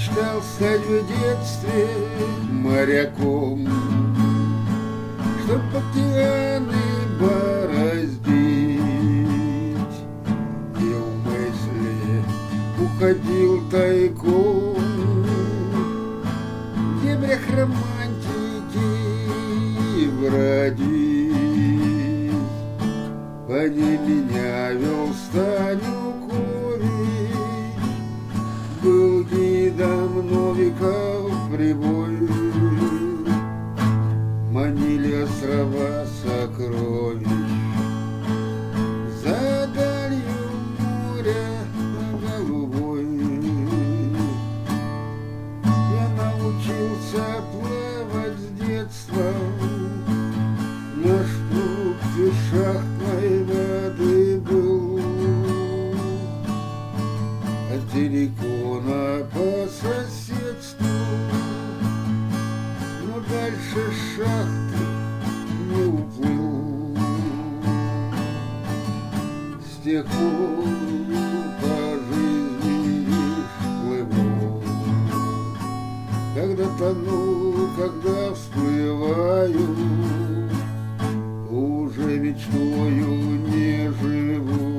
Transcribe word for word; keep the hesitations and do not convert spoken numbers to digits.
Мечтал стать в детстве моряком, чтоб океаны бороздить, и в мысли уходил тайком в дебрях романтики бродить. По ней меня вел Станюкович, был гидом Новиков прибой. Манили острова сокровищ за далью моря голубой. Я научился плавать с детства, наш путь из шахтной воды был, от Терекона по соседству, но дальше шахты не уплыл. С тех пор по жизни лишь плыву, когда тону, когда всплываю, уже мечтою не живу.